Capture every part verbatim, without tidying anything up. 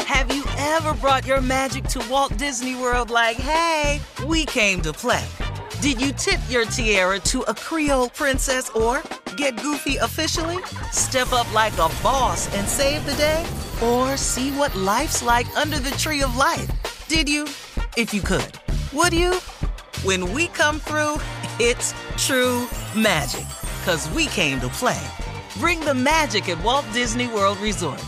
Have you ever brought your magic to Walt Disney World like, hey, we came to play? Did you tip your tiara to a Creole princess or get goofy officially? Step up like a boss and save the day? Or see what life's like under the tree of life? Did you? If you could. Would you? When we come through, it's true magic. 'Cause we came to play. Bring the magic at Walt Disney World Resort.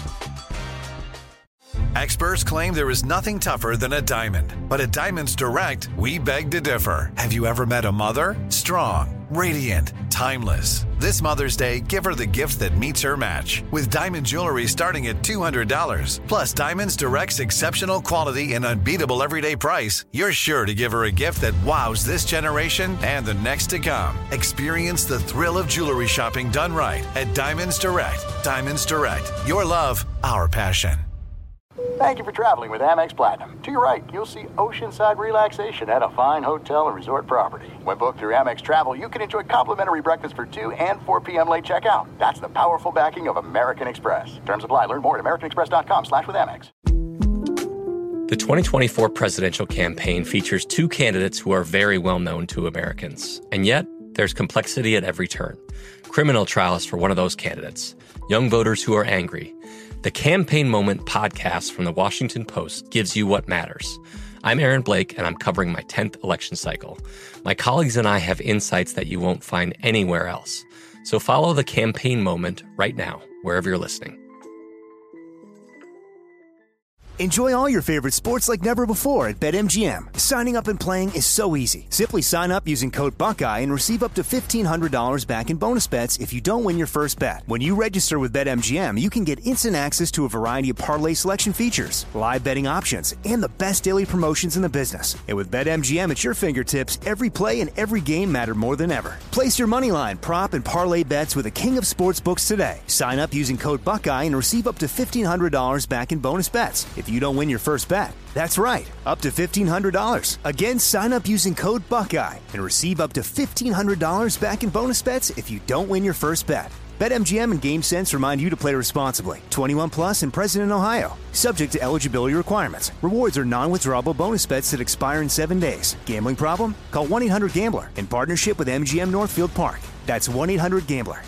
Experts claim there is nothing tougher than a diamond. But at Diamonds Direct, we beg to differ. Have you ever met a mother? Strong, radiant, timeless. This Mother's Day, give her the gift that meets her match. With diamond jewelry starting at two hundred dollars. Plus Diamonds Direct's exceptional quality and unbeatable everyday price, you're sure to give her a gift that wows this generation and the next to come. Experience the thrill of jewelry shopping done right at Diamonds Direct. Diamonds Direct. Your love, our passion. Thank you for traveling with Amex Platinum. To your right, you'll see oceanside relaxation at a fine hotel and resort property. When booked through Amex Travel, you can enjoy complimentary breakfast for two and four p.m. late checkout. That's the powerful backing of American Express. Terms apply. Learn more at americanexpress.com slash with Amex. The twenty twenty-four presidential campaign features two candidates who are very well known to Americans. And yet, there's complexity at every turn. Criminal trials for one of those candidates. Young voters who are angry. The Campaign Moment podcast from the Washington Post gives you what matters. I'm Aaron Blake, and I'm covering my tenth election cycle. My colleagues and I have insights that you won't find anywhere else. So follow The Campaign Moment right now, wherever you're listening. Enjoy all your favorite sports like never before at BetMGM. Signing up and playing is so easy. Simply sign up using code Buckeye and receive up to fifteen hundred dollars back in bonus bets if you don't win your first bet. When you register with BetMGM, you can get instant access to a variety of parlay selection features, live betting options, and the best daily promotions in the business. And with BetMGM at your fingertips, every play and every game matter more than ever. Place your moneyline, prop, and parlay bets with the king of sportsbooks today. Sign up using code Buckeye and receive up to fifteen hundred dollars back in bonus bets if you don't win your first bet. That's right, up to fifteen hundred dollars. Again, sign up using code Buckeye and receive up to fifteen hundred dollars back in bonus bets if you don't win your first bet. BetMGM and GameSense remind you to play responsibly. twenty-one plus and present in Ohio. Subject to eligibility requirements. Rewards are non-withdrawable bonus bets that expire in seven days. Gambling problem? Call one eight hundred gambler in partnership with M G M Northfield Park. That's one eight hundred gambler.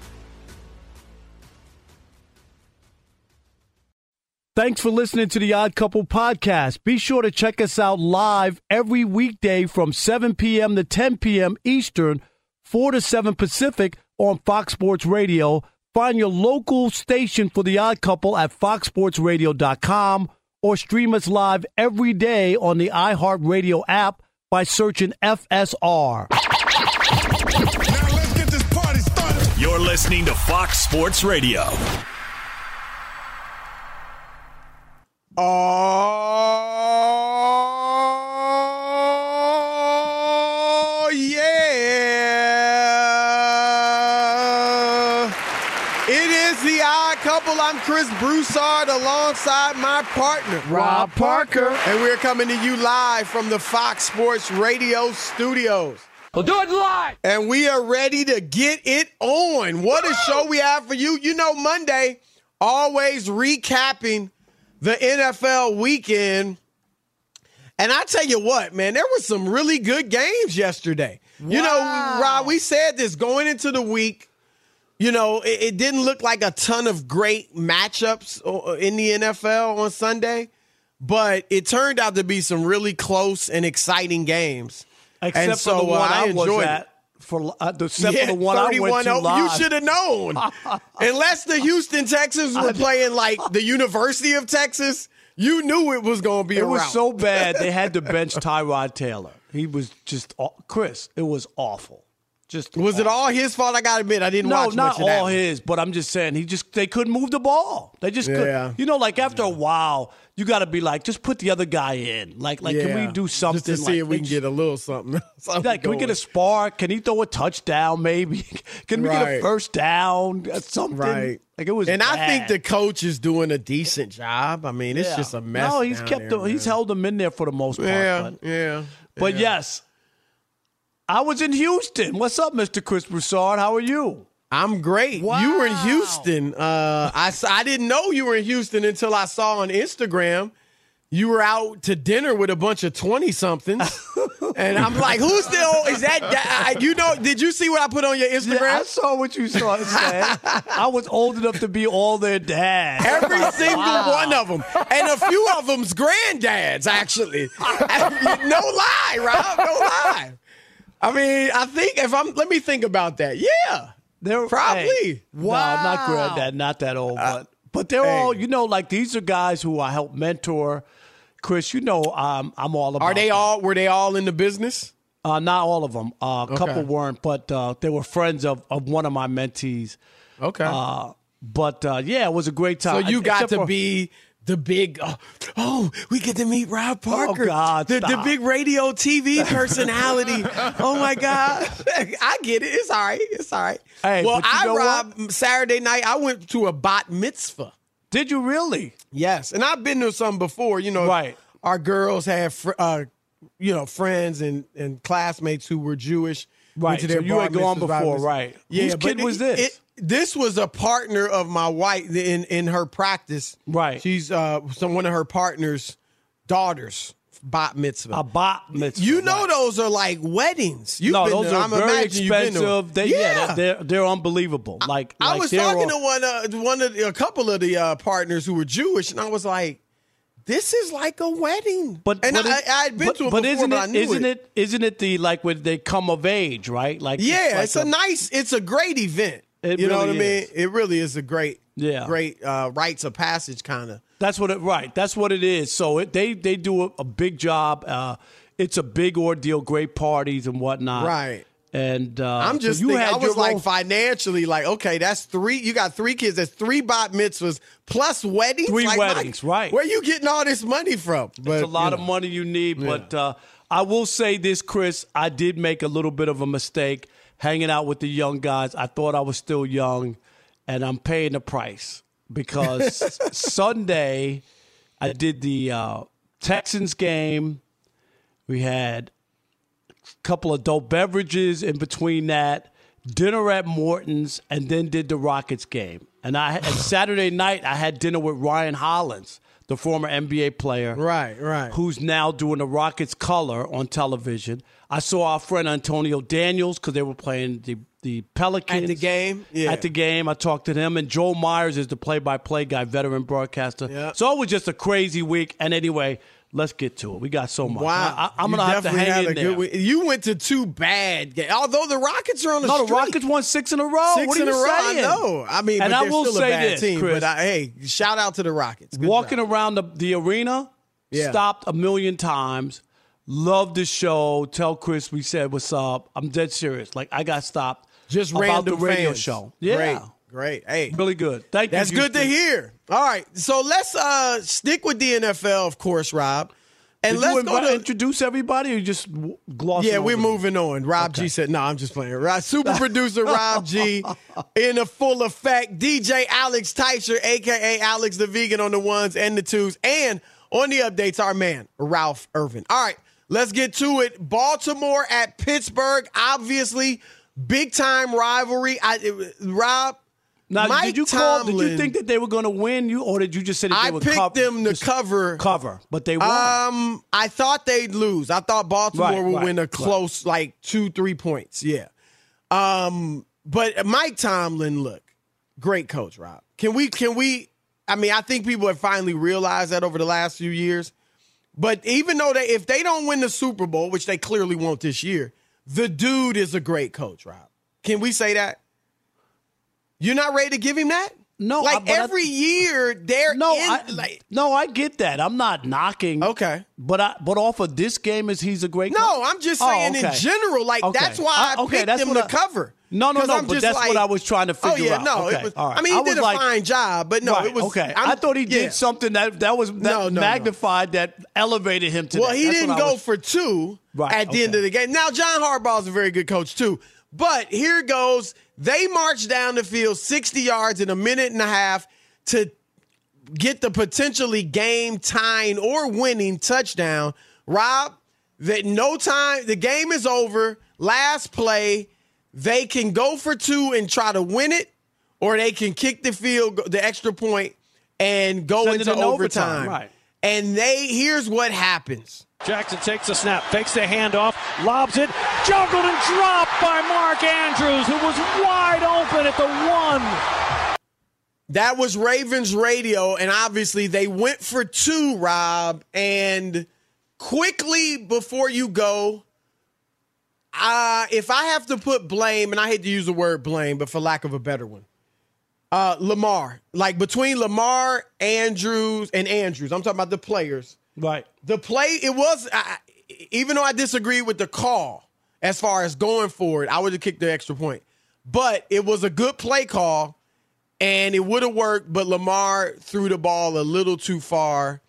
Thanks for listening to the Odd Couple podcast. Be sure to check us out live every weekday from seven p.m. to ten p.m. Eastern, four to seven Pacific on Fox Sports Radio. Find your local station for the Odd Couple at fox sports radio dot com or stream us live every day on the iHeartRadio app by searching F S R. Now let's get this party started. You're listening to Fox Sports Radio. Oh, yeah. It is the Odd Couple. I'm Chris Broussard alongside my partner, Rob Parker. And we're coming to you live from the Fox Sports Radio studios. We'll do it live. And we are ready to get it on. What a show we have for you. You know, Monday, always recapping the N F L weekend. And I tell you what, man, there were some really good games yesterday. Wow. You know, Rob, we said this going into the week. You know, it, it didn't look like a ton of great matchups in the N F L on Sunday, but it turned out to be some really close and exciting games. Except and so, for the one uh, I, I was enjoyed at. it. For uh, the, except Yeah, for the one I went to live. You should have known. Unless the Houston Texans were playing like the University of Texas, you knew it was going to be It a was rout. so bad they had to bench Tyrod Taylor. He was just Chris. It was awful. Just was awful. it all his fault? I gotta admit, I didn't no, watch not much of that. all his, but I'm just saying he just they couldn't move the ball. They just Yeah. couldn't. You know, like after a while, you got to be like, just put the other guy in. Like, like, can we do something? Just to see like, if we can just- get a little something. something Like, can we get a going. spark? Can he throw a touchdown? Maybe. Can we get a Right. first down? Uh, Something. Right. Like it was. And I think bad. the coach is doing a decent job. I mean, it's Yeah. just a mess. No, he's down kept there, them. He's man. held them in there for the most part. Yeah, but yeah. but yeah. yes, I was in Houston. What's up, Mister Chris Broussard? How are you? I'm great. Wow. You were in Houston. Uh, I, I didn't know you were in Houston until I saw on Instagram you were out to dinner with a bunch of twenty-somethings. And I'm like, who's the old, is that, that, you know, did you see what I put on your Instagram? Yeah, I saw what you saw. Said. I was old enough to be all their dads. Every single wow. one of them. And a few of them's grandddads, actually. No lie, Rob, no lie. I mean, I think if I'm, let me think about that. Yeah, they're probably. Hey, wow. No, not granddad, not that old, but, uh, but they're hey. all, you know, like these are guys who I help mentor. Chris, you know, um, I'm all about. Are they them. all? Were they all in the business? Uh, not all of them. Uh, a okay. couple weren't, but uh, they were friends of, of one of my mentees. Okay. Uh, but uh, yeah, it was a great time. So you got to for, be the big. Oh, oh, we get to meet Rob Parker. Oh God, the, the big radio T V personality. Oh my God, I get it. It's all right. It's all right. Hey, well, but you I know Rob what? Saturday night. I went to a bat mitzvah. Did you really? Yes, and I've been to some before. You know, right. Our girls have, uh, you know, friends and, and classmates who were Jewish. Right, to their so you had gone before, right. Yeah, Whose kid it, was this? It, this was a partner of my wife in, in her practice. Right. She's uh, some one of her partner's daughters, bat mitzvah. A bat mitzvah. You know right. those are like weddings. You've no, been those to, are I'm very expensive. They, yeah, yeah they're, they're unbelievable. Like, I, like I was talking all, to one, uh, one of the, a couple of the uh, partners who were Jewish, and I was like, this is like a wedding, but and but I, it, I had been but, to it but before, isn't but it, I knew isn't it. it isn't it the like when they come of age, right? Like yeah, it's, like it's a, a nice, it's a great event. It you really know what I mean? is. It really is a great, yeah, great uh, rites of passage kind of. That's what it right. That's what it is. So it, they they do a, a big job. Uh, it's a big ordeal, great parties and whatnot. Right. And uh, I'm just so you thinking, had I was like own... financially like, okay, that's three. You got three kids. That's three bat mitzvahs plus weddings. Three like, weddings, my, right? Where you getting all this money from? But, it's a lot you of know. money you need. Yeah. But uh, I will say this, Chris. I did make a little bit of a mistake hanging out with the young guys. I thought I was still young, and I'm paying the price because Sunday I did the uh, Texans game. We had couple of dope beverages in between that, dinner at Morton's, and then did the Rockets game. And I and Saturday night, I had dinner with Ryan Hollins, the former N B A player. Right, right. Who's now doing the Rockets color on television. I saw our friend Antonio Daniels because they were playing the, the Pelicans. At the game? Yeah. At the game. I talked to him. And Joel Myers is the play-by-play guy, veteran broadcaster. Yeah. So it was just a crazy week. And anyway, let's get to it. We got so much. Wow. I, I'm going to have to hang in there. Good, you went to two bad games. Although the Rockets are on the No, streak. the Rockets won six in a row. Six what are in you a row. saying? I know. I mean, and but I they're will still say a bad this, team. Chris, but I, hey, shout out to the Rockets. Good walking job. around the, the arena, yeah. stopped a million times. Love the show. Tell Chris we said what's up. I'm dead serious. Like, I got stopped. Just about random the radio fans. show. Yeah. Great. Great. Hey. Really good. Thank you. That's good to hear. All right. So let's uh, stick with the N F L, of course, Rob. And Did let's you go to introduce everybody or you just gloss Yeah, over we're them? moving on. Rob Okay. G said, no, I'm just playing. Rob, super producer Rob G in a full effect. D J Alex Teicher, a k a. Alex the Vegan on the ones and the twos. And on the updates, our man, Ralph Irvin. All right, let's get to it. Baltimore at Pittsburgh. Obviously, big-time rivalry. I, it, Rob, Now, Mike did you call? Tomlin, Did you think that they were going to win? You or did you just say that they I would picked cover, them to just cover. cover, but they won? Um, I thought they'd lose. I thought Baltimore Right, would right, win a close, like two, three points. Yeah. Um, but Mike Tomlin, look, great coach, Rob. Can we? Can we? I mean, I think people have finally realized that over the last few years. But even though they, if they don't win the Super Bowl, which they clearly won't this year, the dude is a great coach, Rob. Can we say that? You're not ready to give him that? No, like I, every I, year they're no, in. I, like, no, I get that. I'm not knocking. Okay, but I, but off of this game, is he's a great. No, coach? I'm just Oh, saying okay. in general. Like Okay. that's why I okay, picked that's them what to I- cover. No, no, 'Cause no. I'm But just that's like, what I was trying to figure oh, yeah, out. No, okay, it was, all right. I mean, he was did a like, fine job, but no, right, it was okay. I'm, I thought he did yeah. something that that was that No, no, magnified, that elevated him to. Well, that. he That's didn't what I go was- for two Right, at the okay. end of the game. Now, John Harbaugh's a very good coach too. But here goes. They marched down the field sixty yards in a minute and a half to get the potentially game-tying or winning touchdown. Rob, that no time, the game is over. Last play, they can go for two and try to win it, or they can kick the field, the extra point, and go Send into it in overtime. overtime. Right. And they here's what happens. Jackson takes the snap, fakes the handoff, lobs it, juggled and dropped by Mark Andrews, who was wide open at the one. That was Ravens radio, and obviously they went for two, Rob. And quickly before you go, uh, if I have to put blame, and I hate to use the word blame, but for lack of a better one, uh, Lamar. Like between Lamar, Andrews, and Andrews, I'm talking about the players. Right. The play, it was, I, even though I disagree with the call as far as going for it, I would have kicked the extra point. But it was a good play call, and it would have worked, but Lamar threw the ball a little too far.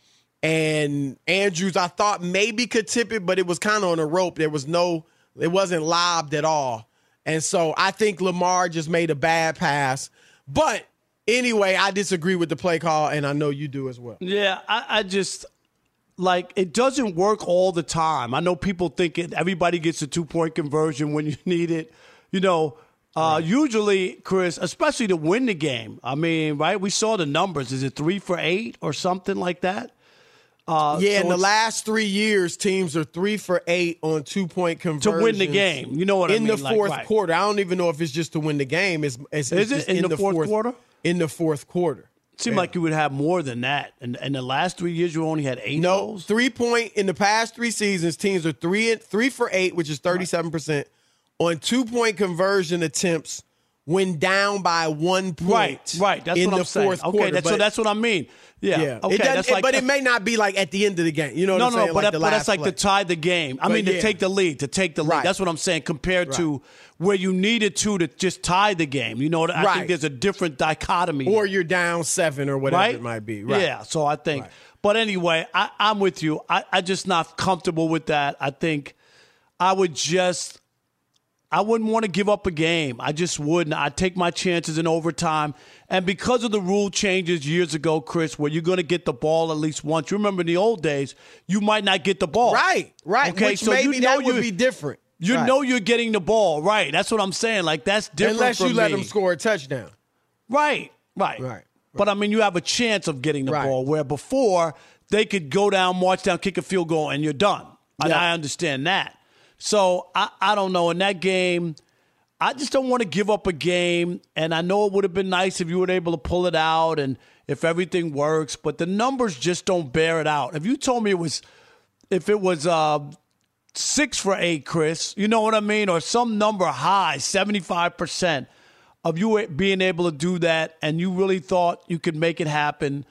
And Andrews, I thought maybe could tip it, but it was kind of on a rope. There was no, it wasn't lobbed at all. And so I think Lamar just made a bad pass. But anyway, I disagree with the play call, and I know you do as well. Yeah, I, I just, like, it doesn't work all the time. I know people think it, everybody gets a two-point conversion when you need it. You know, uh, right. Usually, Chris, especially to win the game. I mean, right, we saw the numbers. Is it three for eight or something like that? Uh, yeah, so in the last three years, teams are three for eight on two-point conversions. To win the game. You know what I in mean? In the fourth like, right. quarter. I don't even know if it's just to win the game. It's, it's, Is it's it in, in the, the fourth, fourth quarter? In the fourth quarter. It seemed yeah. like you would have more than that. And in, in the last three years, you only had eight no, of those? three-point, in the past three seasons, teams are three, three for eight, which is thirty-seven percent, right. on two-point conversion attempts when down by one point. Right, right. That's in what I'm the saying. fourth Okay, quarter. that's, but, so that's what I mean. Yeah. yeah. Okay, it that's like, but it may not be like at the end of the game. You know what no, I'm no, saying? No, like but, the but last that's like play. to tie the game. I but mean, yeah. to take the lead, to take the lead. Right. That's what I'm saying compared right. to where you needed to to just tie the game. You know, I right. think there's a different dichotomy. Or you're down seven or whatever right? it might be. Right. Yeah, so I think. Right. But anyway, I, I'm with you. I, I'm just not comfortable with that. I think I would just – I wouldn't want to give up a game. I just wouldn't. I'd take my chances in overtime. And because of the rule changes years ago, Chris, where you're going to get the ball at least once. You remember in the old days, you might not get the ball. Right, right. Okay, Which so maybe you know that would you, be different. You right. know you're getting the ball. Right. That's what I'm saying. Like, that's different Unless from you let me. them score a touchdown. Right, right. Right. right. But, I mean, you have a chance of getting the right. ball, where before they could go down, march down, kick a field goal, and you're done. And yeah. I understand that. So, I, I don't know. In that game – I just don't want to give up a game, and I know it would have been nice if you were able to pull it out and if everything works, but the numbers just don't bear it out. If you told me it was, if it was uh, six for eight, Chris, you know what I mean, or some number high, seventy-five percent of you being able to do that, and you really thought you could make it happen.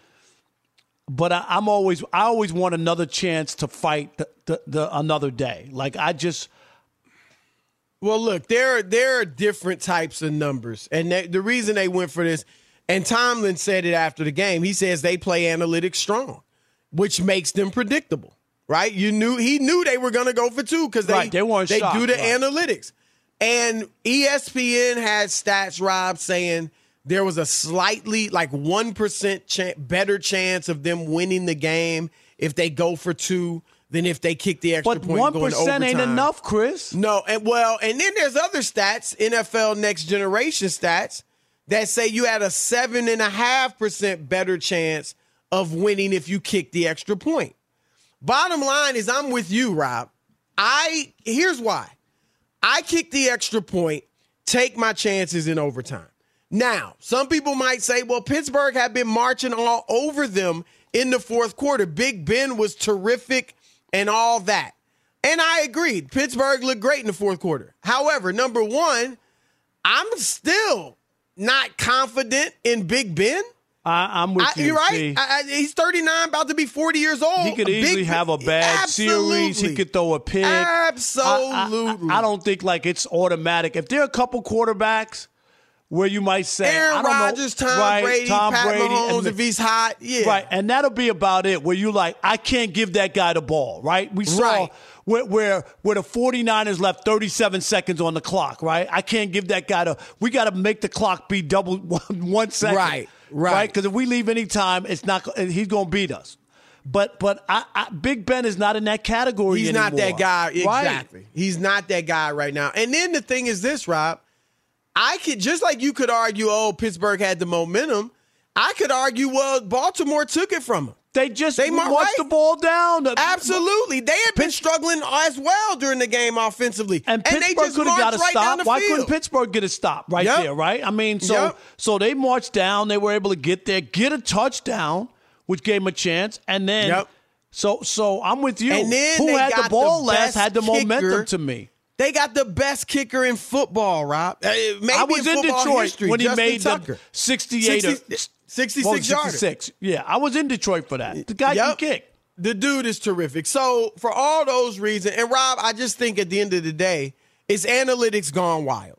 But I, I'm always, I always want another chance to fight the, the, the another day. Like I just. Well, look, there, there are different types of numbers. And they, the reason they went for this, and Tomlin said it after the game, he says they play analytics strong, which makes them predictable, right? You knew He knew they were going to go for two because they, right, they, weren't they shocked, do the right. analytics. And E S P N had stats, Rob, saying there was a slightly, like one percent ch- better chance of them winning the game if they go for two than if they kick the extra but point. one going percent ain't overtime. enough, Chris. No, and well, and then there's other stats, N F L Next Generation stats, that say you had a seven and a half percent better chance of winning if you kick the extra point. Bottom line is, I'm with you, Rob. I here's why. I kick the extra point, take my chances in overtime. Now, some people might say, well, Pittsburgh had been marching all over them in the fourth quarter. Big Ben was terrific and all that. And I agreed. Pittsburgh looked great in the fourth quarter. However, number one, I'm still not confident in Big Ben. I, I'm with I, you. You're right. See, I, I, he's thirty-nine, about to be forty years old. he could A easily big, have a bad absolutely. series. He could throw a pick. Absolutely. I, I, I don't think like it's automatic. If there are a couple quarterbacks where you might say, Aaron I don't Rodgers, know, Tom right, Brady, Tom Pat Brady, Mahomes, and, if he's hot, yeah. Right, and that'll be about it, where you like, I can't give that guy the ball, right? We saw Right. where, where where the 49ers left thirty-seven seconds on the clock, right? I can't give that guy the – we got to make the clock be double one, one second. Right, right. Because if we leave any time, it's not. He's going to beat us. But but I, I, Big Ben is not in that category He's anymore. not that guy. Exactly. Right. He's not that guy right now. And then the thing is this, Rob. I could, just like you could argue, oh, Pittsburgh had the momentum, I could argue, well, Baltimore took it from them. They just they marched right? the ball down. Absolutely. They had been struggling as well during the game offensively. And, and Pittsburgh they just could have got a right stop. Why field. couldn't Pittsburgh get a stop right yep. there, right? I mean, so yep. so they marched down. They were able to get there, get a touchdown, which gave them a chance. And then, yep. so so I'm with you. And then Who they had got the ball the last had the kicker. momentum to me. They got the best kicker in football, Rob. Uh, maybe I was in, in Detroit history, when he Justin made Tucker. the sixty-eight sixty, sixty-six well, yards. sixty-six. Yeah, I was in Detroit for that. The guy yep. can kick. The dude is terrific. So for all those reasons, and Rob, I just think at the end of the day, it's analytics gone wild.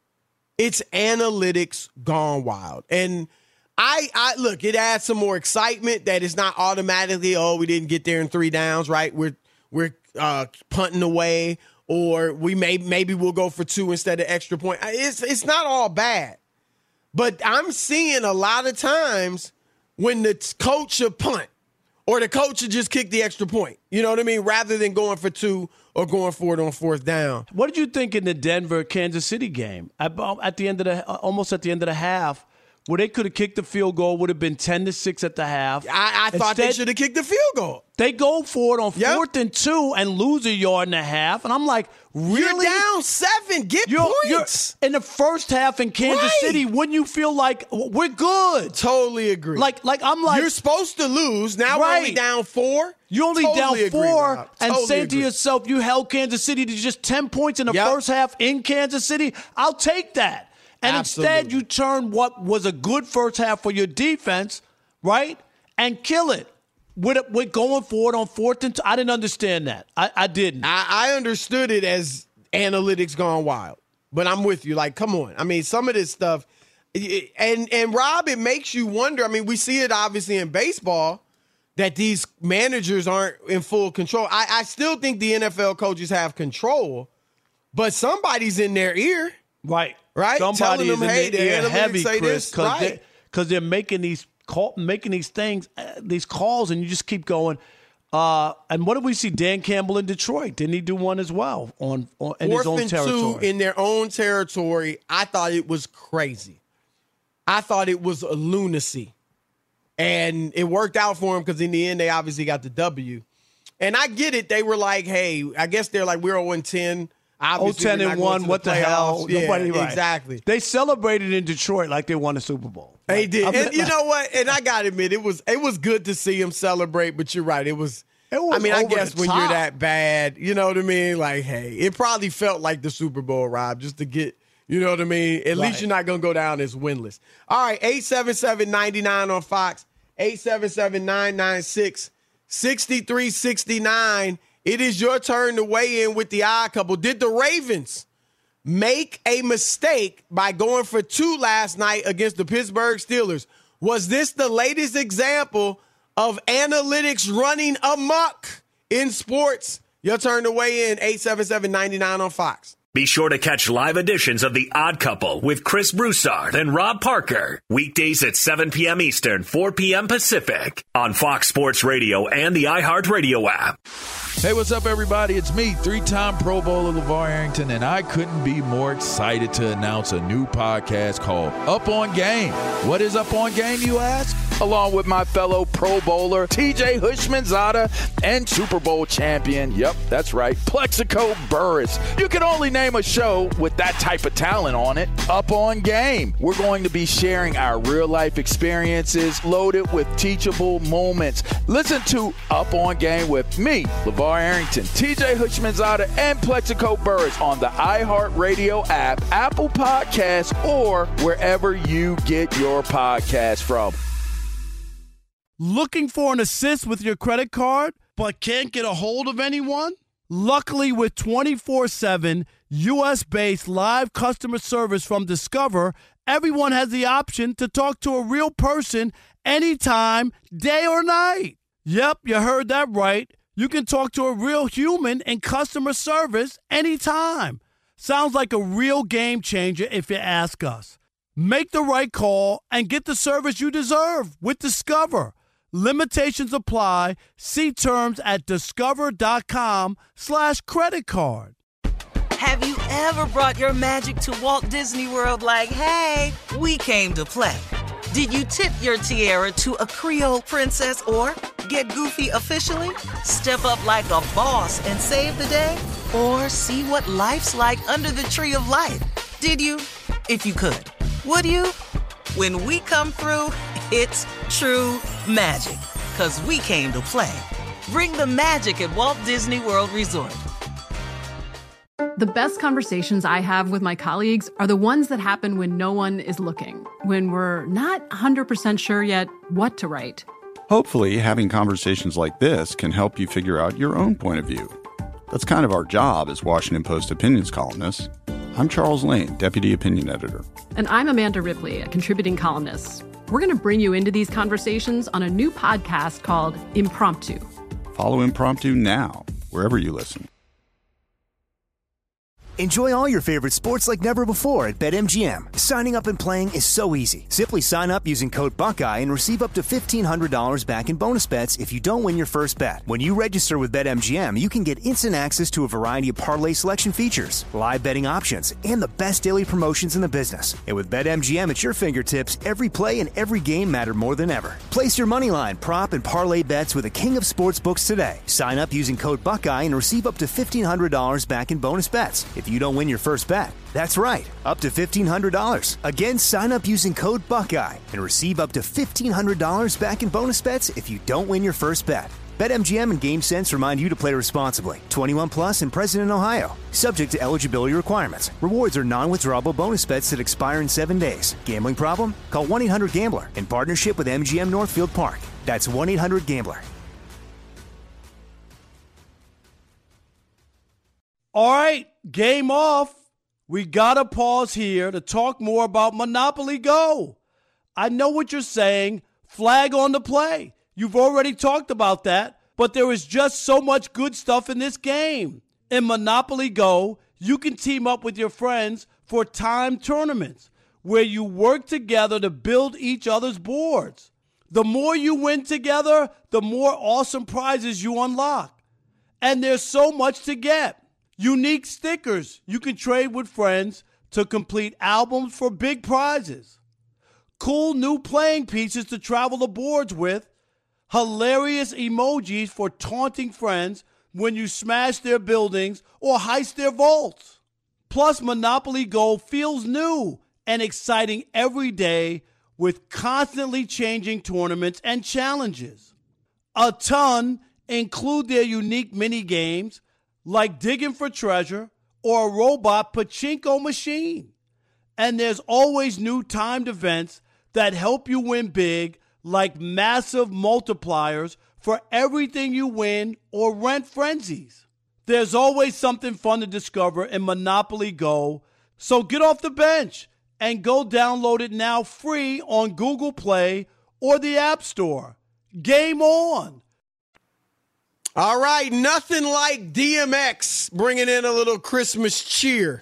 It's analytics gone wild. And I, I look, it adds some more excitement that it's not automatically, oh, we didn't get there in three downs, right? We're we're uh, punting away, or we may maybe we'll go for two instead of extra point. It's it's not all bad. But I'm seeing a lot of times when the coach should punt, or the coach should just kick the extra point. You know what I mean? Rather than going for two or going for it on fourth down. What did you think in the Denver-Kansas City game? At, at the end of the, almost at the end of the half, where they could have kicked the field goal, would have been ten to six at the half. I, I thought they should have kicked the field goal. They go for it on yep. fourth and two and lose a yard and a half. And I'm like, really? You're down seven. Get you're, points. You're in the first half in Kansas right. City, wouldn't you feel like we're good? Totally agree. Like, like I'm like, you're supposed to lose. Now right. we're only down four. You're only totally down four, agree, and totally saying agree. to yourself, you held Kansas City to just ten points in the yep. first half in Kansas City. I'll take that. And Absolutely. instead, you turn what was a good first half for your defense, right, and kill it with it, with going forward on fourth and two. I didn't understand that. I, I didn't. I, I understood it as analytics gone wild, but I'm with you. Like, come on. I mean, some of this stuff, and and Rob, it makes you wonder. I mean, we see it obviously in baseball that these managers aren't in full control. I, I still think the N F L coaches have control, but somebody's in their ear, right? Right, somebody telling them, is hey, in the their ear analytics heavy, say Chris, this, right? they, because they're making these call, making these things, uh, these calls, and you just keep going. Uh, and what did we see? Dan Campbell in Detroit, didn't he do one as well on, on in Fourth his own and territory? two in their own territory. I thought it was crazy. I thought it was a lunacy, and it worked out for them because in the end they obviously got the W. And I get it. They were like, hey, I guess they're like, we're oh and ten. oh ten and one, what the hell? Yeah, Nobody, right. exactly. They celebrated in Detroit like they won the Super Bowl. They Like, did. I'm And not- you know what? And I got to admit, it was it was good to see him celebrate, but you're right. It was, It was I mean, I over guess the when top. you're that bad, you know what I mean? Like, hey, it probably felt like the Super Bowl, Rob, just to get, you know what I mean? At Right. least you're not going to go down as winless. All right, eight seven seven, nine nine on Fox, eight seven seven, nine nine six, six three six nine. It is your turn to weigh in with the Odd Couple. Did the Ravens make a mistake by going for two last night against the Pittsburgh Steelers? Was this the latest example of analytics running amok in sports? Your turn to weigh in, eight seven seven, nine nine on Fox. Be sure to catch live editions of The Odd Couple with Chris Broussard and Rob Parker. Weekdays at seven p.m. Eastern, four p.m. Pacific on Fox Sports Radio and the iHeartRadio app. Hey, what's up, everybody? It's me, three-time Pro Bowler LeVar Arrington, and I couldn't be more excited to announce a new podcast called Up On Game. What is Up On Game, you ask? Along with my fellow Pro Bowler, T J Hushmanzada, and Super Bowl champion, yep, that's right, Plexico Burris. You can only name a show with that type of talent on it. Up On Game. We're going to be sharing our real-life experiences loaded with teachable moments. Listen to Up On Game with me, LeVar Arrington, T J Hushmanzada, and Plexico Burris on the iHeartRadio app, Apple Podcasts, or wherever you get your podcasts from. Looking for an assist with your credit card, but can't get a hold of anyone? Luckily, with twenty-four seven U S-based live customer service from Discover, everyone has the option to talk to a real person anytime, day or night. Yep, you heard that right. You can talk to a real human in customer service anytime. Sounds like a real game changer if you ask us. Make the right call and get the service you deserve with Discover. Limitations apply. See terms at discover.com slash credit card. Have you ever brought your magic to Walt Disney World like, hey, we came to play? Did you tip your tiara to a Creole princess or get goofy officially? Step up like a boss and save the day? Or see what life's like under the tree of life? Did you? If you could. Would you? When we come through, it's true magic. 'Cause we came to play. Bring the magic at Walt Disney World Resort. The best conversations I have with my colleagues are the ones that happen when no one is looking, when we're not one hundred percent sure yet what to write. Hopefully, having conversations like this can help you figure out your own point of view. That's kind of our job as Washington Post opinions columnists. I'm Charles Lane, Deputy Opinion Editor. And I'm Amanda Ripley, a contributing columnist. We're going to bring you into these conversations on a new podcast called Impromptu. Follow Impromptu now, wherever you listen. Enjoy all your favorite sports like never before at BetMGM. Signing up and playing is so easy. Simply sign up using code Buckeye and receive up to fifteen hundred dollars back in bonus bets if you don't win your first bet. When you register with BetMGM, you can get instant access to a variety of parlay selection features, live betting options, and the best daily promotions in the business. And with BetMGM at your fingertips, every play and every game matter more than ever. Place your moneyline, prop, and parlay bets with the king of sportsbooks today. Sign up using code Buckeye and receive up to fifteen hundred dollars back in bonus bets if you don't win your first bet. That's right, up to fifteen hundred dollars. Again, sign up using code Buckeye and receive up to fifteen hundred dollars back in bonus bets if you don't win your first bet. BetMGM and GameSense remind you to play responsibly. twenty-one plus and present in Ohio. Subject to eligibility requirements. Rewards are non-withdrawable bonus bets that expire in seven days. Gambling problem? Call one eight hundred gambler in partnership with M G M Northfield Park. That's one eight hundred gambler. All right, game off. We got to pause here to talk more about Monopoly Go. I know what you're saying. Flag on the play. You've already talked about that, but there is just so much good stuff in this game. In Monopoly Go, you can team up with your friends for timed tournaments where you work together to build each other's boards. The more you win together, the more awesome prizes you unlock. And there's so much to get. Unique stickers you can trade with friends to complete albums for big prizes. Cool new playing pieces to travel the boards with. Hilarious emojis for taunting friends when you smash their buildings or heist their vaults. Plus, Monopoly Go feels new and exciting every day with constantly changing tournaments and challenges. A ton include their unique mini games like digging for treasure or a robot pachinko machine. And there's always new timed events that help you win big, like massive multipliers for everything you win or rent frenzies. There's always something fun to discover in Monopoly Go, so get off the bench and go download it now free on Google Play or the App Store. Game on! All right, nothing like D M X bringing in a little Christmas cheer.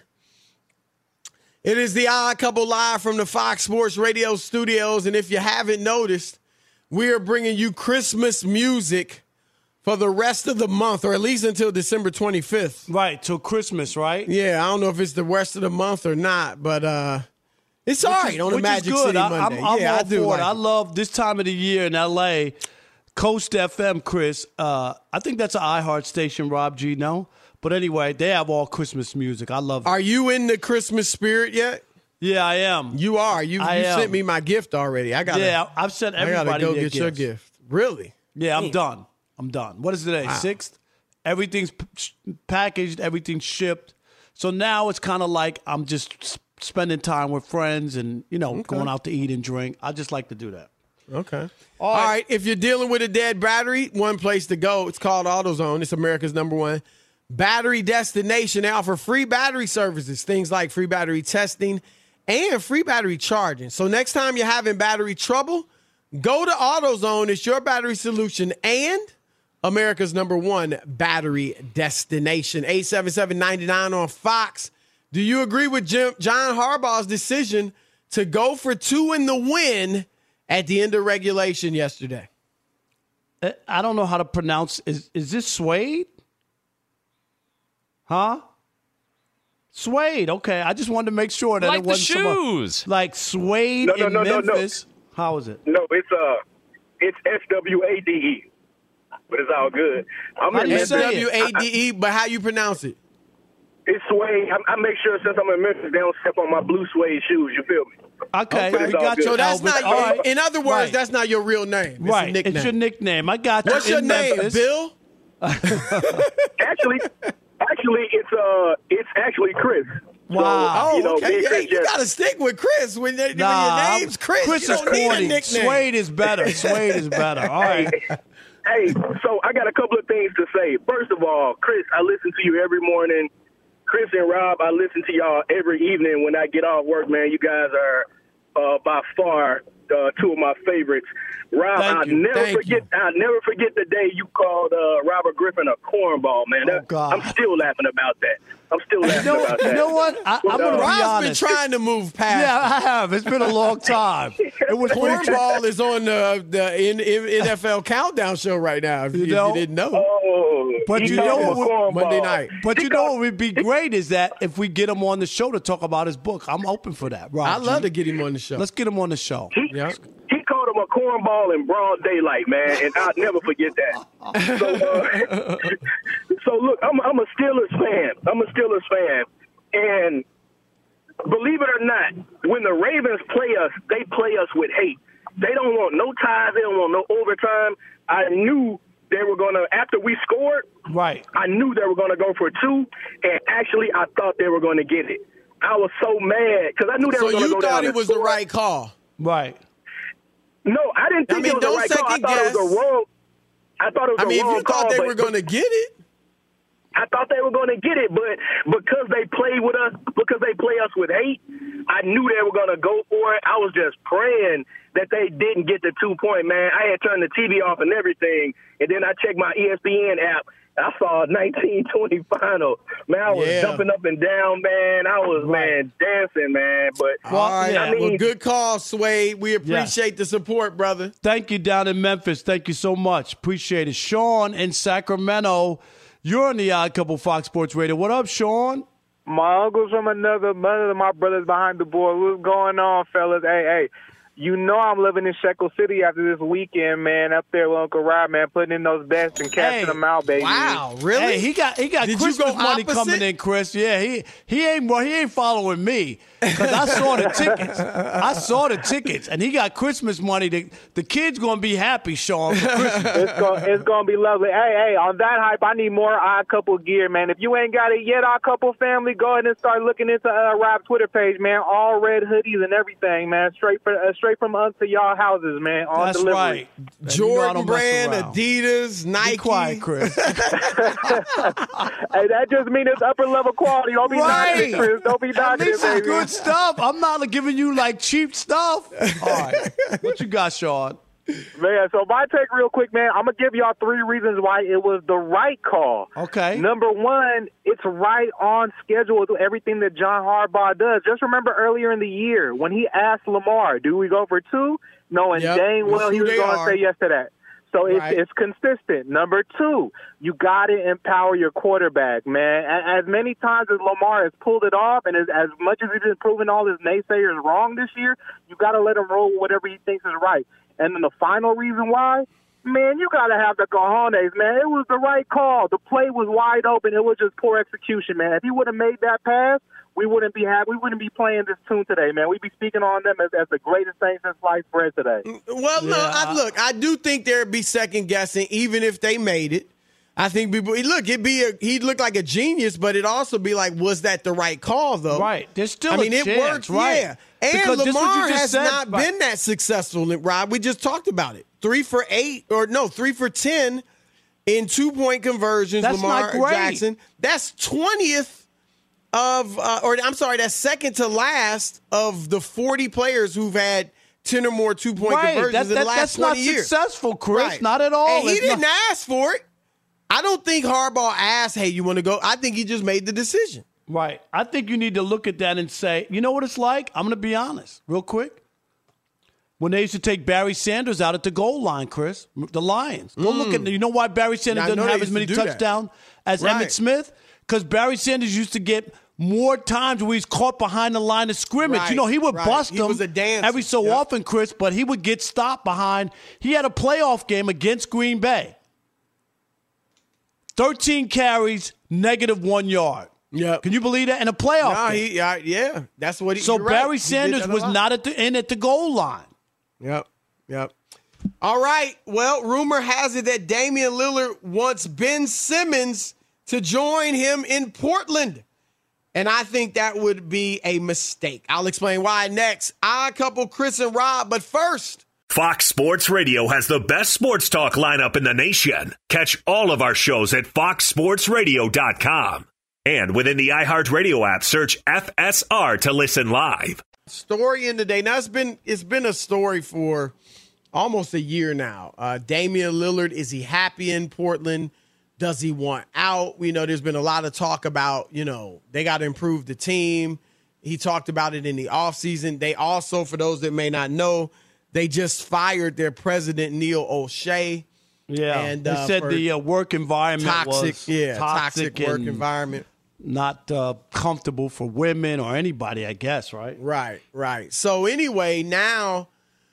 It is the Odd Couple live from the Fox Sports Radio studios, and if you haven't noticed, we are bringing you Christmas music for the rest of the month, or at least until December twenty-fifth. Right, till Christmas, right? Yeah, I don't know if it's the rest of the month or not, but uh, it's all right on a Magic City I, Monday. I'm, I'm yeah, all I do for like it. it. I love this time of the year in L A. Coast F M, Chris. Uh, I think that's an iHeart station, Rob G. No? But anyway, they have all Christmas music. I love it. Are you in the Christmas spirit yet? Yeah, I am. You are. You, I you am. sent me my gift already. I got. Yeah, I've sent everybody I gotta go their get your gifts. gift. Really? Yeah, I'm Damn. done. I'm done. What is today? Wow. Sixth? Everything's p- packaged. Everything's shipped. So now it's kind of like I'm just s- spending time with friends and, you know, Okay. going out to eat and drink. I just like to do that. Okay. All right. All right. If you're dealing with a dead battery, one place to go. It's called AutoZone. It's America's number one battery destination. They offer free battery services, things like free battery testing and free battery charging. So next time you're having battery trouble, go to AutoZone. It's your battery solution and America's number one battery destination. eight seven seven, nine nine on Fox. Do you agree with Jim, John Harbaugh's decision to go for two in the win at the end of regulation yesterday? I don't know how to pronounce. Is is this Suede? Huh? Suede. Okay, I just wanted to make sure that like it wasn't the shoes. Someone, like Suede no, no, in no, Memphis. No, no. How is it? No, it's uh, it's S W A D E, but it's all good. I'm How do you S say W A D E, but how you pronounce it? It's suede. I, I make sure since I'm in Memphis, they don't step on my blue suede shoes. You feel me? Okay, But we it's all got good. you. So that's Elvis. not All your, right. in other words, Right. that's not your real name. It's right. a nickname. It's your nickname. I got you. What's your in name, Memphis. Bill? Actually, actually, it's uh, it's actually Chris. Wow. Oh, you know, okay. me and Yeah, Chris you just- got to stick with Chris when, they, Nah, when your name's Chris. Chris you is don't need a corny. nickname. Suede is better. Suede is better. All right. Hey, so I got a couple of things to say. First of all, Chris, I listen to you every morning. Chris and Rob, I listen to y'all every evening when I get off work, man. You guys are uh, by far uh, two of my favorites. Rob, Thank I'll you. never Thank forget you. I'll never forget the day you called uh, Robert Griffin a cornball, man. Oh, That- God. I'm still laughing about that. I'm still You laughing know, about you that. know what? I, I'm Well, going to be Rob's honest. been trying to move past. Yeah, I have. It's been a long time. It was pretty Cornball is on the the N- N F L countdown show right now. If you, You know? if you didn't know, Oh, But he you called know him a what would- cornball. Monday night. But He you know called- what would be great is that if we get him on the show to talk about his book. I'm open for that. Rob, I'd love to get him on the show. Let's get him on the show. He, Yeah. he called him a cornball in broad daylight, man, and I'll never forget that. So, uh, so look, I'm, I'm a Steelers fan. I'm a Steelers fan, and believe it or not, when the Ravens play us, they play us with hate. They don't want no ties. They don't want no overtime. I knew they were going to, after we scored, Right. I knew they were going to go for two, and actually I thought they were going to get it. I was so mad because I knew they So were going to you go down thought it and was the score. right call? Right. No, I didn't I think mean, it was don't the right call. I second thought it was guess. a wrong. I thought it was I mean, a if wrong you thought call, they but- were going to get it, I thought they were going to get it, but because they played with us, because they play us with hate, I knew they were going to go for it. I was just praying that they didn't get the two point, man. I had turned the T V off and everything, and then I checked my E S P N app. I saw a nineteen twenty final. Man, I was Yeah. jumping up and down, man. I was, man, dancing, man. But, Well, all right. yeah. I mean, Well, good call, Suede. We appreciate the support, brother. Thank you down in Memphis. Thank you so much. Appreciate it. Sean in Sacramento. You're on the Odd Couple Fox Sports Radio. What up, Sean? My uncle's from another mother of my brothers behind the board. What's going on, fellas? Hey, hey. You know I'm living in Shekel City after this weekend, man. Up there with Uncle Rob, man, putting in those bets and catching Hey. them out, baby. Wow, really? Hey, he got he got Did you Christmas go money opposite? coming in, Chris. Yeah, he he ain't well, he ain't following me because I saw the tickets. I saw the tickets, and he got Christmas money. The, the kid's gonna be happy, Sean. For Christmas. It's going it's gonna be lovely. Hey, hey, on that hype, I need more Odd Couple gear, man. If you ain't got it yet, Odd Couple family, go ahead and start looking into uh, Rob's Twitter page, man. All red hoodies and everything, man. Straight for uh, straight from us to y'all houses, man. On That's delivery. right. And you know I Jordan don't mess brand, around. Adidas, Nike. Be quiet, Chris. Hey, that just means it's upper level quality. Don't be Right. knocking it, Chris. Don't be At knocking least it, it's baby. good stuff. I'm not giving you like cheap stuff. All right, what you got, Sean? Man, so my take real quick, man. I'm going to give y'all three reasons why it was the right call. Okay. Number one, it's right on schedule with everything that John Harbaugh does. Just remember earlier in the year when he asked Lamar, do we go for two? Knowing Yep, dang that's well he who was they going to are. say yes to that. So it's, Right. it's consistent. Number two, you got to empower your quarterback, man. A- As many times as Lamar has pulled it off, and as, as much as he's been proving all his naysayers wrong this year, you got to let him roll with whatever he thinks is right. And then the final reason why, man, you got to have the cojones, man. It was the right call. The play was wide open. It was just poor execution, man. If he would have made that pass, we wouldn't be have, we wouldn't be playing this tune today, man. We'd be speaking on them as, as the greatest thing since sliced bread today. Well, no, Yeah, I, I- look, I do think there'd be second guessing, even if they made it. I think people look, it'd be a, he'd look like a genius, but it'd also be like, was that the right call though? Right. There's still I a mean, it chance, works, right. yeah. And Because this is what you Lamar just has said, not right. been that successful, Rob. We just talked about it. Three for eight, or no, three for ten in two point conversions. That's Lamar not great. Jackson. That's twentieth of, uh, or I'm sorry, that's second to last of the forty players who've had ten or more two point Right. conversions That- in that- the last that's not twenty years. successful, Chris. Right. Not at all. And he It's didn't not- ask for it. I don't think Harbaugh asked, "Hey, you want to go?" I think he just made the decision. Right. I think you need to look at that and say, you know what it's like? I'm going to be honest real quick. When they used to take Barry Sanders out at the goal line, Chris, the Lions. Go mm. look at, you know why Barry Sanders yeah, doesn't have as many touchdowns as right. Emmitt Smith? Because Barry Sanders used to get more times where he's caught behind the line of scrimmage. Right, you know, he would right. bust he them was a dancer. every so yep. often, Chris, but he would get stopped behind. He had a playoff game against Green Bay. thirteen carries, negative one yard. Yeah, can you believe that in a playoff no, game? He, uh, yeah, that's what he. So Barry right. Sanders was not at the in at the goal line. Yep, yep. All right. Well, rumor has it that Damian Lillard wants Ben Simmons to join him in Portland, and I think that would be a mistake. I'll explain why next. Odd Couple, Chris and Rob, but first. Fox Sports Radio has the best sports talk lineup in the nation. Catch all of our shows at fox sports radio dot com. And within the iHeartRadio app, search F S R to listen live. Story in the day. Now, it's been, it's been a story for almost a year now. Uh, Damian Lillard, is he happy in Portland? Does he want out? We know there's been a lot of talk about, you know, they got to improve the team. He talked about it in the offseason. They also, for those that may not know, they just fired their president, Neil O'Shea. Yeah, and they uh, said the uh, work environment toxic, was yeah, toxic, toxic work environment. Not uh, comfortable for women or anybody, I guess, right? Right, right. So anyway, now,